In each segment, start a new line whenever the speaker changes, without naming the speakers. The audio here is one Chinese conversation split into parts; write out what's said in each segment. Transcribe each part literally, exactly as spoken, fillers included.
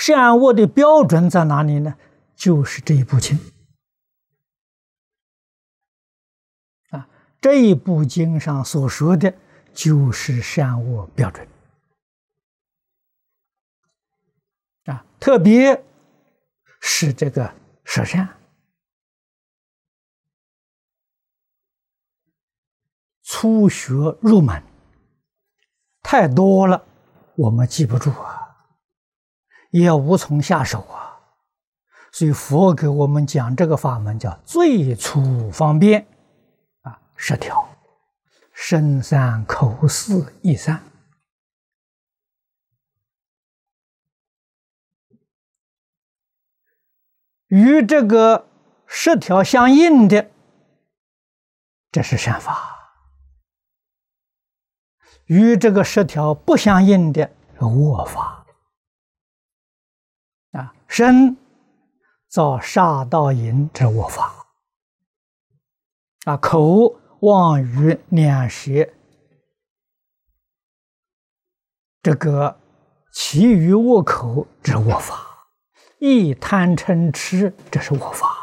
善恶的标准在哪里呢？就是这一部经啊，这一部经上所说的就是善恶标准啊，特别是这个十善，初学入门太多了，我们记不住啊，也无从下手啊。所以佛给我们讲这个法门叫最粗方便啊，十条，身三口四意三。与这个十条相应的，这是善法；与这个十条不相应的是恶法啊，身造杀盗淫之恶法啊，口妄语两舌，这个其余恶口之恶法，意贪嗔痴，这是恶法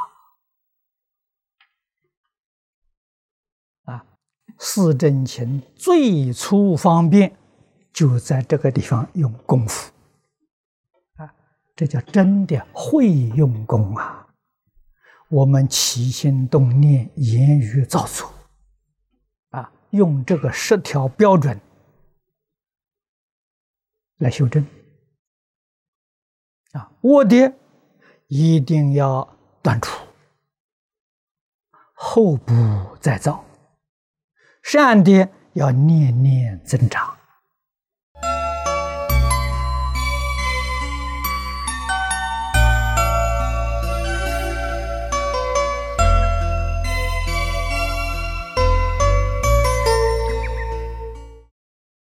啊。四正勤最粗方便，就在这个地方用功夫。这叫真的会用功啊！我们起心动念、言语造作，啊，用这个十条标准来修正啊，恶的一定要断除，后不再造；善的要念念增长。